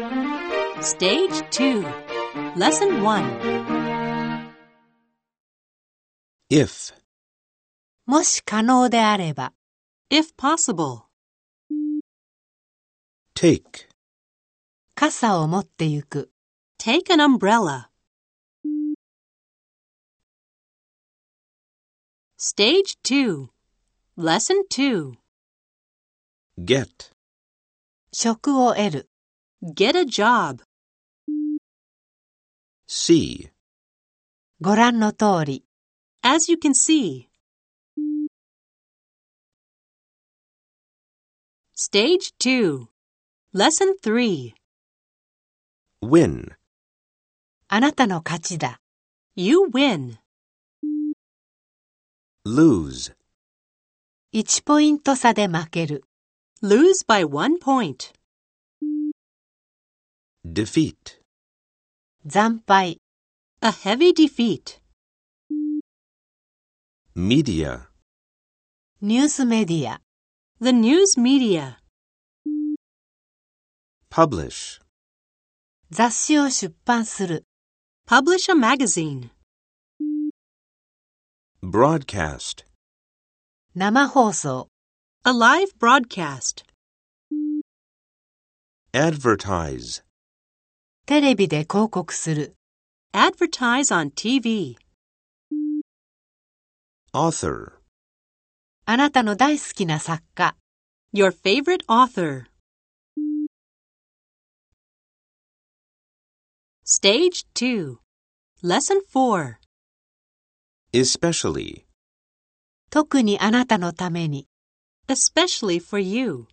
Stage 2, Lesson 1. If, もし可能であれば if possible. take, 傘を持ってゆく take an umbrella. Stage 2, Lesson 2. get, 職を得る get a job. see, ご覧の通り as you can see. Stage 2, Lesson 3. win, あなたの勝ちだ You win. lose, 1ポイント差で負ける lose by 1 point. defeat, 惨敗 a heavy defeat. media, ニュースメディア the news media. publish, 雑誌を出版する publish a magazine. broadcast, 生放送 a live broadcast. advertise, テレビで広告する advertise on TV. author, あなたの大好きな作家 your favorite author. Stage 2, Lesson 4. especially, 特にあなたのために especially for you.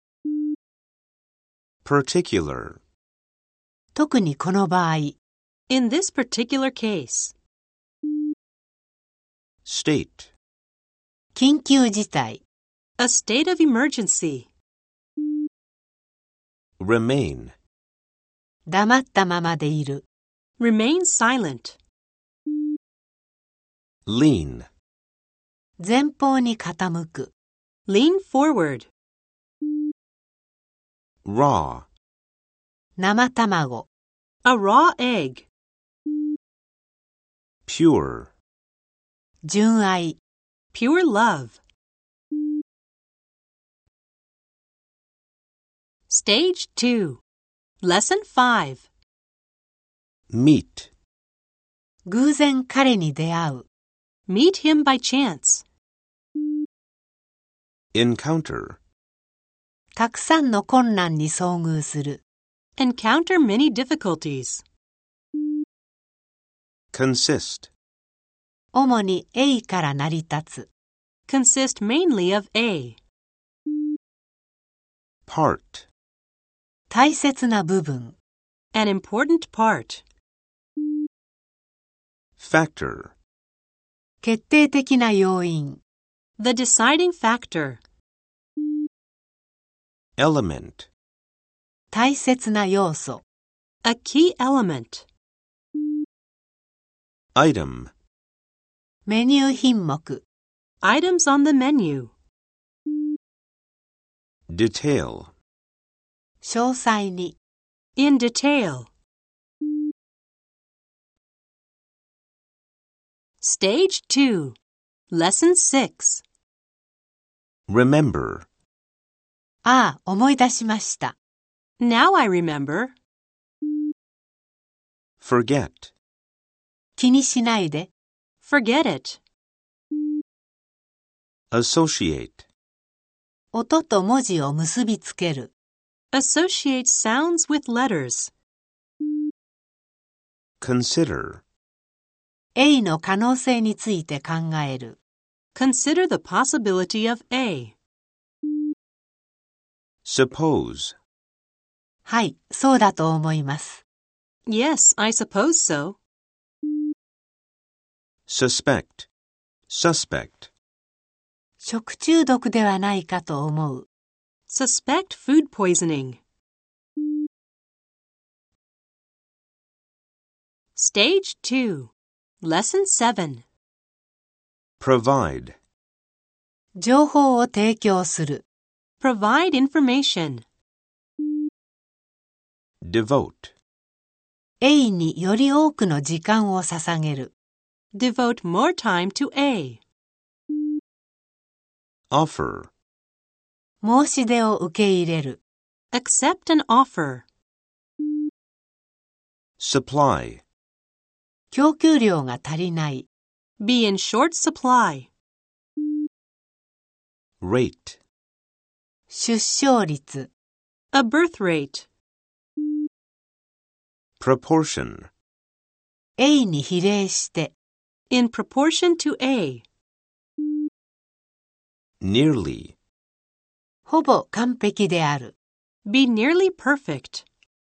particular, 特にこの場合 in this particular case. state, 緊急事態 a state of emergency. remain, 黙ったままでいる remain silent. lean, 前方に傾く lean forward. raw, 生卵 a raw egg. pure, 純愛 pure love. Stage 2, Lesson 5. meet, 偶然彼に出会う meet him by chance. encounter, たくさんの困難に遭遇する encounter many difficulties. consist, 主に A から成り立つ consist mainly of A. part, 大切な部分 an important part. factor, 決定的な要因 the deciding factor. element, 大切な要素 a key element. item, メニュー品目 items on the menu. detail, 詳細に in detail. Stage 2, Lesson 6. remember, ああ、思い出しました Now I remember. forget, 気にしないで Forget it. associate, 音と文字を結びつける Associate sounds with letters. consider, A の可能性について考える Consider the possibility of A. suppose, はい、そうだと思います Yes, I suppose so. suspect, suspect, 食中毒ではないかと思う Suspect food poisoning. Stage 2, Lesson 7. provide, 情報を提供する Provide information. Devote. A により多くの時間を捧げる。 Devote more time to A. Offer. 申し出を受け入れる。 Accept an offer. Supply. 供給量が足りない。 Be in short supply. Rate. 出生率。 A birth rate. Proportion. A に比例して。 In proportion to A. Nearly. ほぼ完璧である。 Be nearly perfect.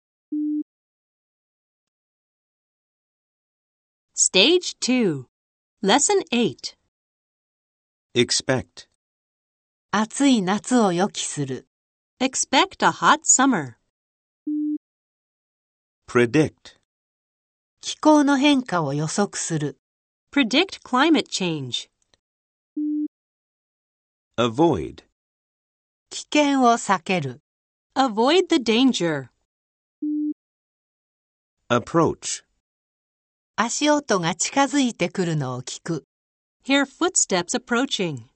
Stage 2. Lesson 8. Expect. 暑い夏を予期する。 Expect a hot summer. Predict. 気候の変化を予測する。 Predict climate change. Avoid. 危険を避ける。 Avoid the danger. Approach. 足音が近づいてくるのを聞く。 Hear footsteps approaching.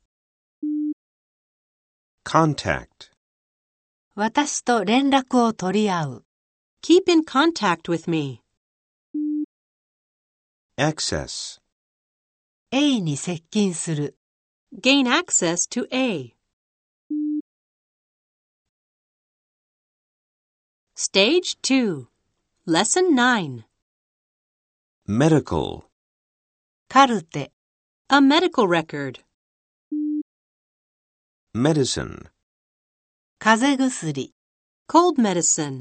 Contact. 私と連絡を取り合う。 Keep in contact with me. Access. A に接近する。 Gain access to A. Stage 2. Lesson 9. Medical. カルテ。 A medical record. Medicine. 風邪薬。 Cold medicine.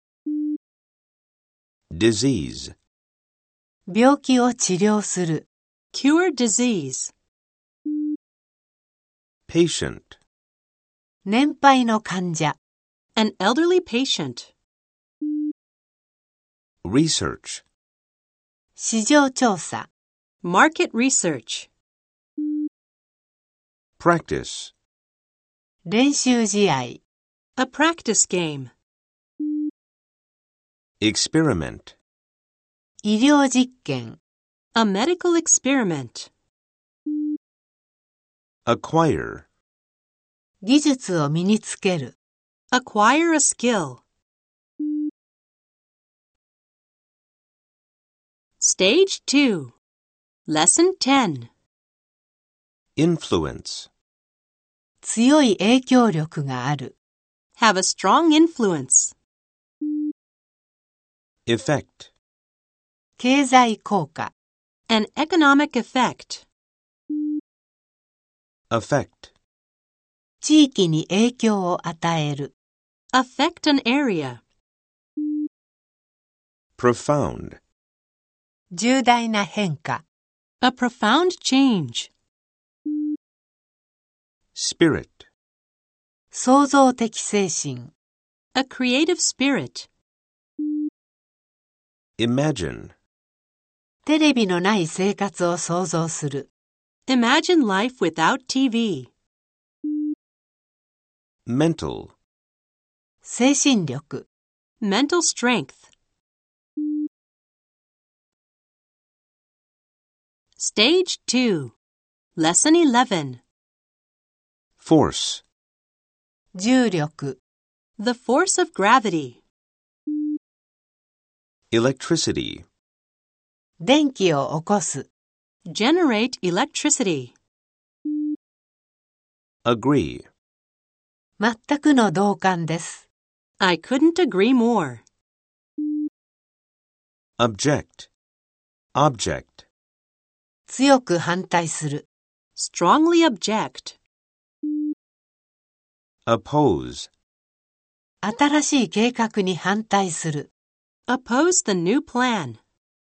Disease. 病気を治療する。 Cure disease. Patient. 年配の患者。 An elderly patient. Research. 市場調査。 Market research. Practice. 練習試合。 A practice game. Experiment. 医療実験。 A medical experiment. Acquire. 技術を身につける。 Acquire a skill. Stage 2. Lesson 10. Influence. 強い影響力がある。 Have a strong influence. Effect. 経済効果。 An economic effect. Affect. 地域に影響を与える。 Affect an area. Profound. 重大な変化。 A profound change. Spirit. 創造的精神。 A creative spirit. Imagine. テレビのない生活を想像する。 Imagine life without TV. Mental. 精神力。 Mental strength. Stage 2. Lesson 11. Force. 重力。 The force of gravity. Electricity. 電気を起こす。 Generate electricity. Agree. 全くの同感です。 I couldn't agree more. Object. Object. 強く反対する。 Strongly object. Oppose. 新しい計画に反対する。 Oppose the new plan.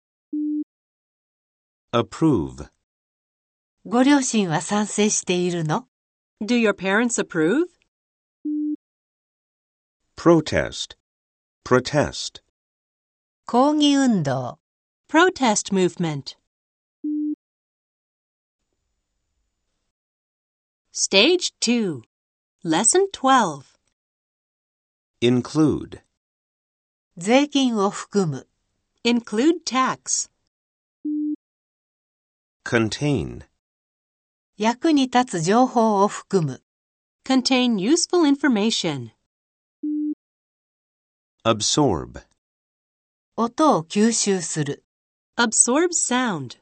Approve. ご両親は賛成しているの？ Do your parents approve? Protest. Protest. 抗議運動。 Protest movement. Stage 2. Lesson 12. Include. 税金を含む。 Include tax. Contain. 役に立つ情報を含む。 Contain useful information. Absorb. 音を吸収する。 Absorb sound.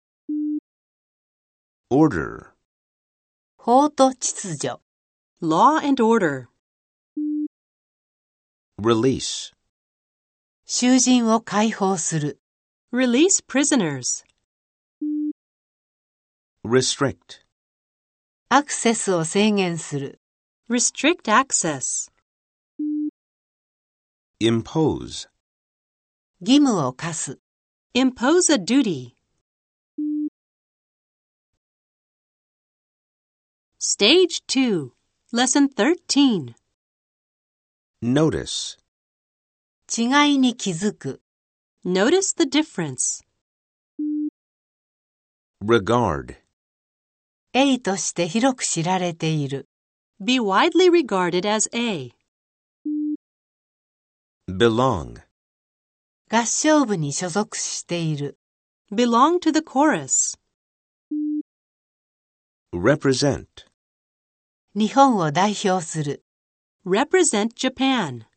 Order. 法と秩序。 Law and order. Release. 囚人を解放する。 Release prisoners. Restrict. アクセスを制限する。 Restrict access. Impose. 義務を課す。 Impose a duty. Stage 2. Lesson 13. Notice. 違いに気づく。 Notice the difference. Regard. A として広く知られている。 Be widely regarded as A. Belong. 合唱部に所属している。 Belong to the chorus. Represent. 日本を代表する。 Represent Japan.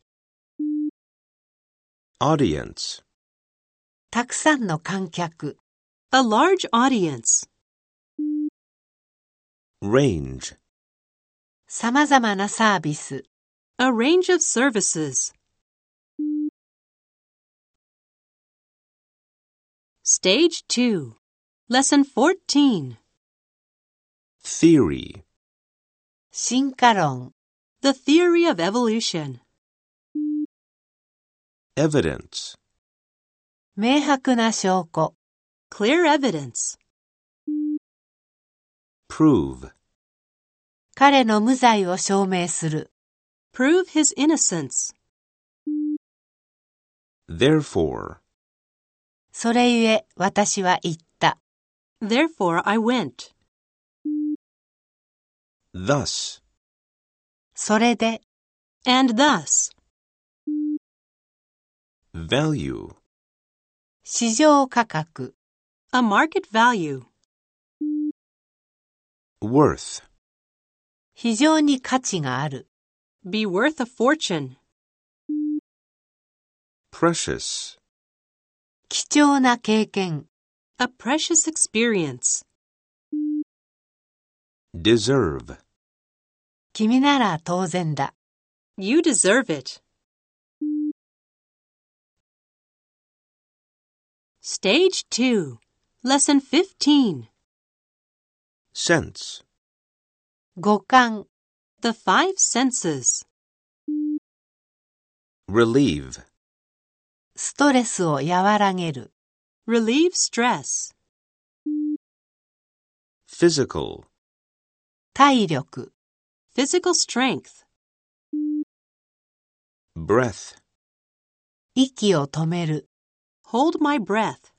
Audience. たくさんの観客。 A large audience. Range. さまざまなサービス。 A range of services. Stage 2. Lesson 14. Theory. 進化論。 The theory of evolution. Evidence. 明白な証拠。 Clear evidence. Prove. 彼の無罪を証明する。 Prove his innocence. Therefore. それゆえ私は言った。 Therefore I went. Thus. それで、 And thus. Value. 市場価格。 A market value. Worth. 非常に価値がある。 Be worth a fortune. Precious. 貴重な経験。 A precious experience. Deserve. 君なら当然だ。 You deserve it. Stage 2. Lesson 15. Sense. 五感。 The five senses. Relieve. ストレスを和らげる。 Relieve stress. Physical. 体力。 Physical strength. Breath. 息を止める。 Hold my breath.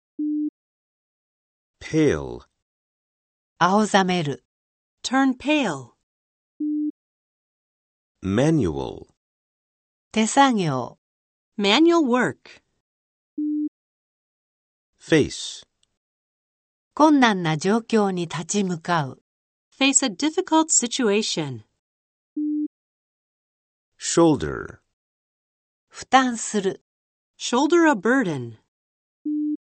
Pale. 青ざめる。 Turn pale. Manual. 手作業。 Manual work. Face. 困難な状況に立ち向かう。 Face a difficult situation. Shoulder. 負担する。 Shoulder a burden.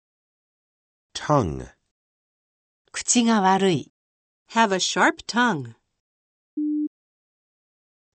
Tongue. 口が悪い。 Have a sharp tongue.